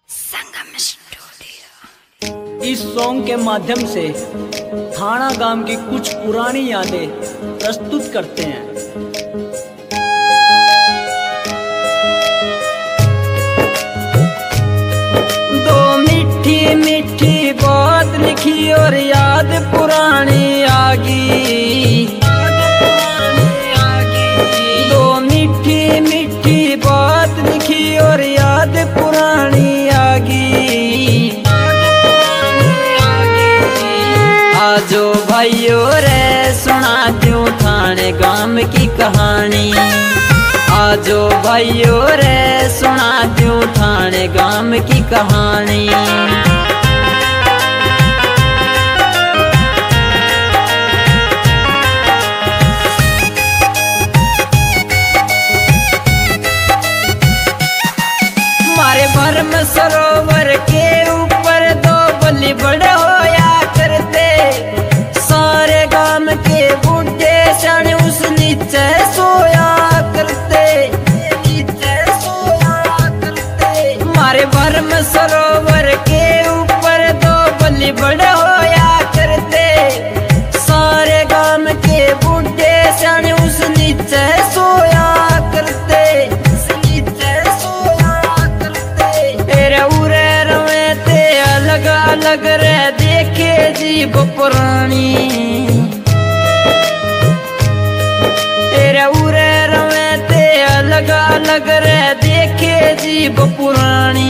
संगम studio. इस song के माध्यम से थाना गांव की कुछ पुरानी यादें प्रस्तुत करते हैं। दो मीठी मीठी बात लिखी और याद पुरानी आ गई। दो मीठी मीठी बात लिखी और याद पुरानी आ गई। आजो भाइयों रे सुना दूं थाने गांव की कहानी। आजो भाइयों रे सुना दूं थाने गांव की कहानी। मारे भरम सरोवर के ऊपर दो बलि बड़े होया करते। सारे गांव के बूढ़े सण उस नीचे सोया करते। मारे भरम सरोवर के ऊपर दो बलि बड़े होया करते। सारे गांव के बूढ़े सण उस नीचे सोया करते। अलग अलग रे देखे जीव पुरानी। तेरे उरे रवे ते अलग अलग रे देखे जीव पुरानी।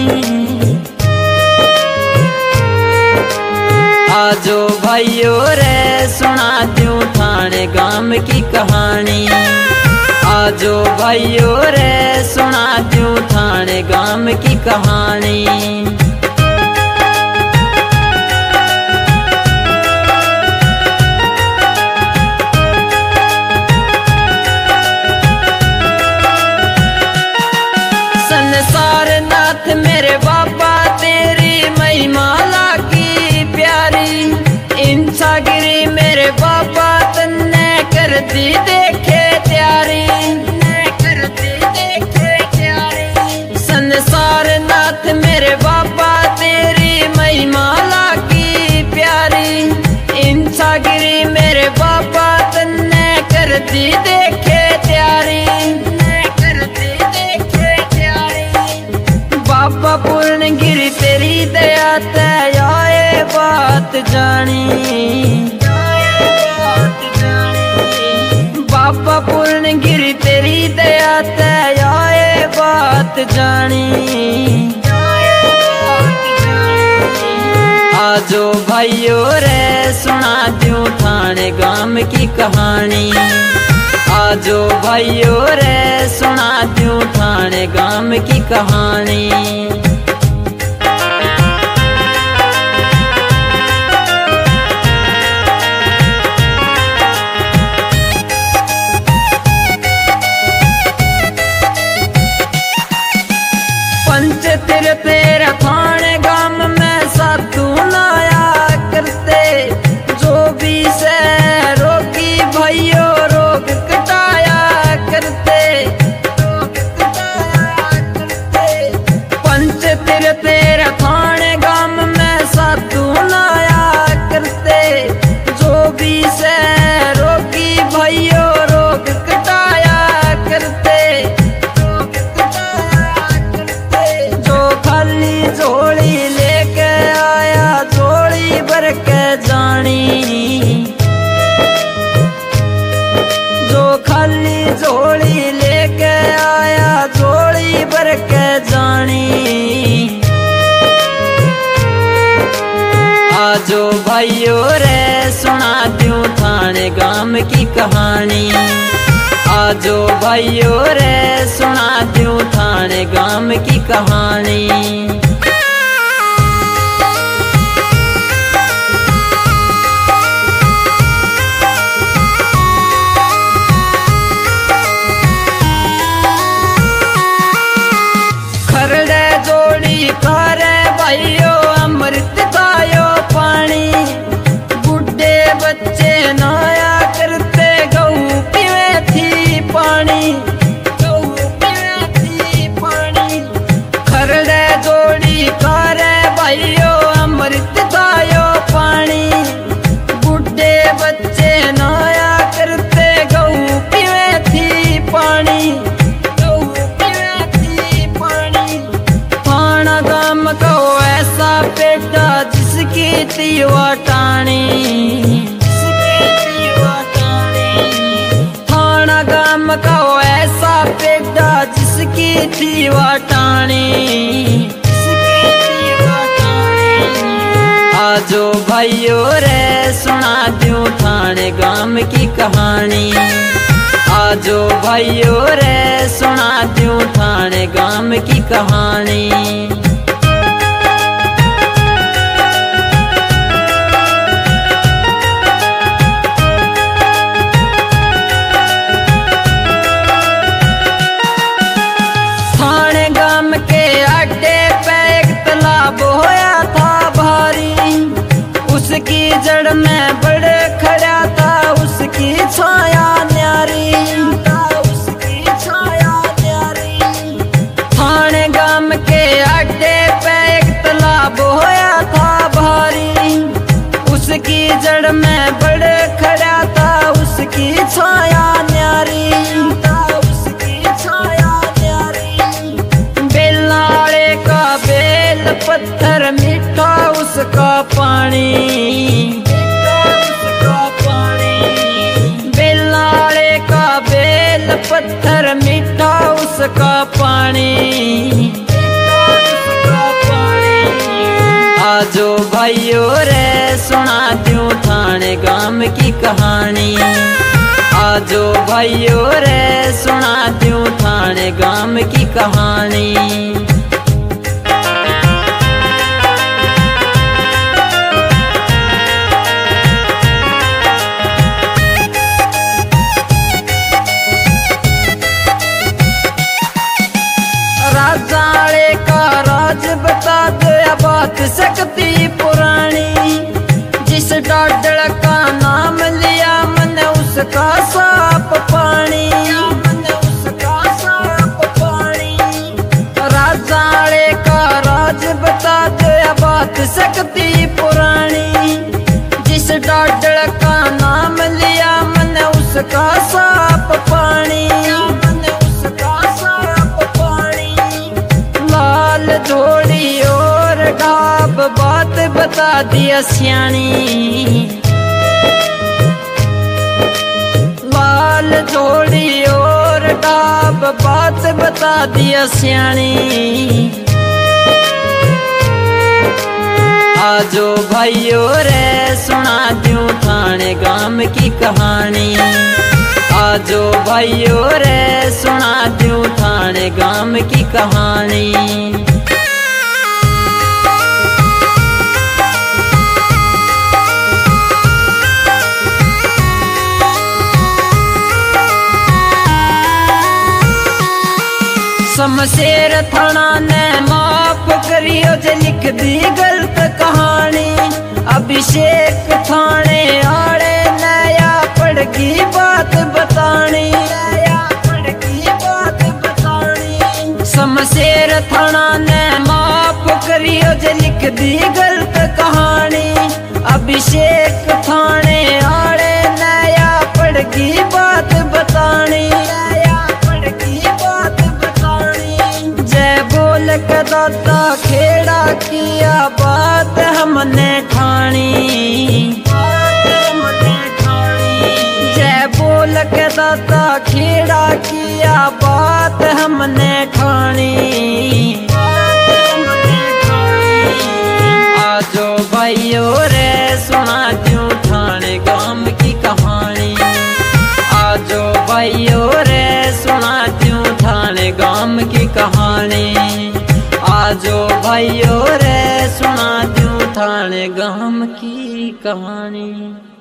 आजो भाइयों रे सुना दूं थाने गांव की कहानी। आजो भाइयों रे सुना दूं थाने गांव की कहानी। संसार नाथ मेरे बाबा तेरी महिमा लागी प्यारी। इंसागिरी मेरे बाबा तन्ने कर दी देखे त्यारी। संसार नाथ मेरे बाबा तेरी महिमा लागी प्यारी। इंसागिरी मेरे बाबा तन्ने कर दी देखे त्यारी। बाबा पूर्णगिरी तेरी दया ते आए बात जानी। बाबा पूर्णगिरी तेरी दया ते आए बात जानी। आजो भाइयों रे सुना दूं थाने गांव की कहानी। आजो भाइयों रे सुना दूं थाने गांव की कहानी। पंच तेरा थाने गांव में साधु नाया करते। जो भी से रोगी भाइयों रोग कटाया करते। पंच तेरा थाने गांव में साधु नाया करते। जो भी से रोगी भाइयों रोग कटाया करते। जो खाली झोली लेके आया झोली भर के जानी। जो खाली झोली लेके आया झोली भर के जानी। आजो भाइयों रे सुना दूं थाने गांव की कहानी। आजो भाइयों रे सुना दूं थाने गांव की कहानी। खरड़े जोड़ी करे भाइयों अमृत खायो पानी। बुढ़े बच्चे नहाया करते गऊ पीवे थी पानी। खरड़े जोड़ी का थी वटानी। थाना गाम का वो ऐसा पेड़ा जिसकी थी वटानी। आजो भाइयों रे सुना दूं थाने गाम की कहानी। आजो भाइयों रे सुना दूं थाने गाम की कहानी। थाने गाम के अड्डे पे एक तालाब होया था भारी। उसकी जड़ में बड़े खड़ा था उसकी छाया न्यारी। थाने गाम के अड्डे पे एक तालाब होया था भारी। उसकी जड़ में बड़े खड़ा था उसकी छाया न्यारी। बेलाड़े का बेल पत्थर मीठा उसका पानी। बेलाड़े का बेल पत्थर मीठा उसका पानी। आजो भाइयों रे सुना दूं थाने गाम की कहानी। आजो भाइयों रे सुना दूं थाने गाम की कहानी। राजाले का राज बता दया बात सकती पुरानी। जिस डाडल का नाम लिया मन उसका साप पानी। राजाले का राज बता दया बात सकती पुरानी। जिस डाडल का नाम लिया मन उसका साप पानी। थोड़ी और ढाब बात बता दिया सियानी। लाल थोड़ी और ढाब बात बता दिया सियानी। आजो भाइयों रे सुना दूं थाने गाम की कहानी। आजो भाइयों रे सुना दूं थाने गाम की कहानी। शमशेर थाना ने माफ करियो जे लिख दी गलत कहानी। अभिषेक थाने आड़े नया पड़गी बात बतानी। शमशेर थाना ने माफ करियो जे लिख दी गलत कहानी। अभिषेक थाने आड़े नया पड़गी बात बतानी। दादा खेड़ा किया बात हमने ठानी। जय बोल के दादा खेड़ा किया बात हमने ठानी। आजो भाइयों रे सुना दूं थाने गाम की कहानी। आजो भाइयों रे सुना दूं थाने गाम की कहानी। आजो भाइयों रे सुना दूं थाने गाम की कहानी।